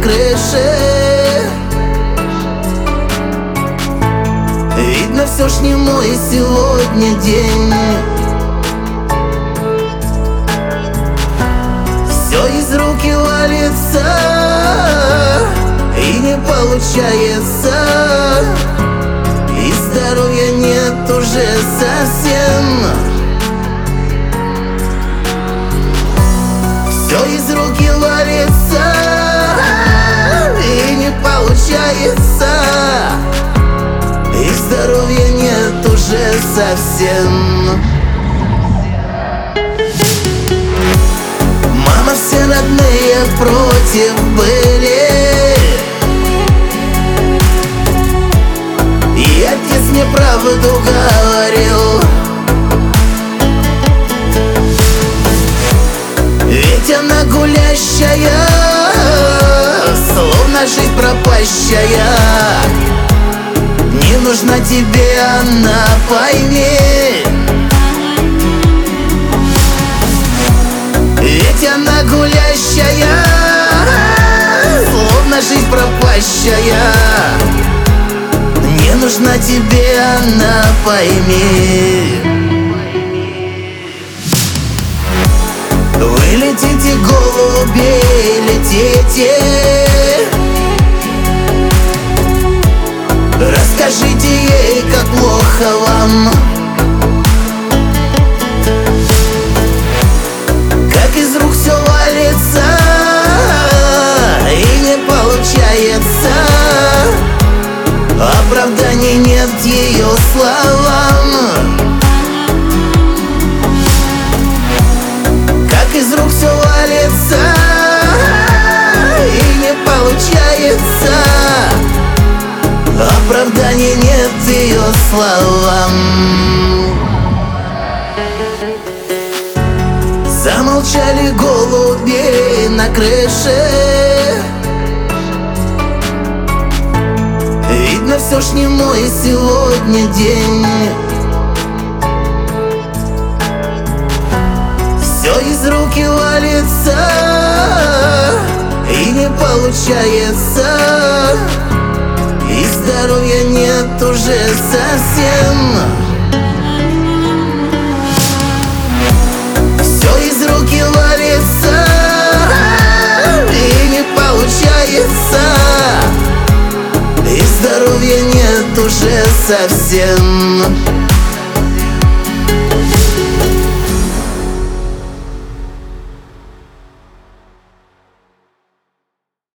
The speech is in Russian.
крыше. Видно, все ж не мой сегодня день. Все из руки валится, и не получается, и здоровья нет уже совсем. Все из руки валится, и не получается, и здоровья нет уже совсем. Мама, все родные против были, и отец мне правду говорил. Ведь она гулящая, словно жизнь пропащая. Не нужна тебе она, пойми. Ведь она гулящая, словно жизнь пропащая. Не нужна тебе она, пойми. Вы летите, голуби, летите, расскажите ей, как плохо вам, как из рук все валится, и не получается, оправданий нет ее словам. Как из рук все валится, и не получается, оправданий нет ее словам. Замолчали голуби на крыше. Видно, все ж не мой сегодня день. Все из руки валится, и не получается, и здоровья нет уже совсем. Все из руки валится, и не получается, и здоровья нет уже совсем.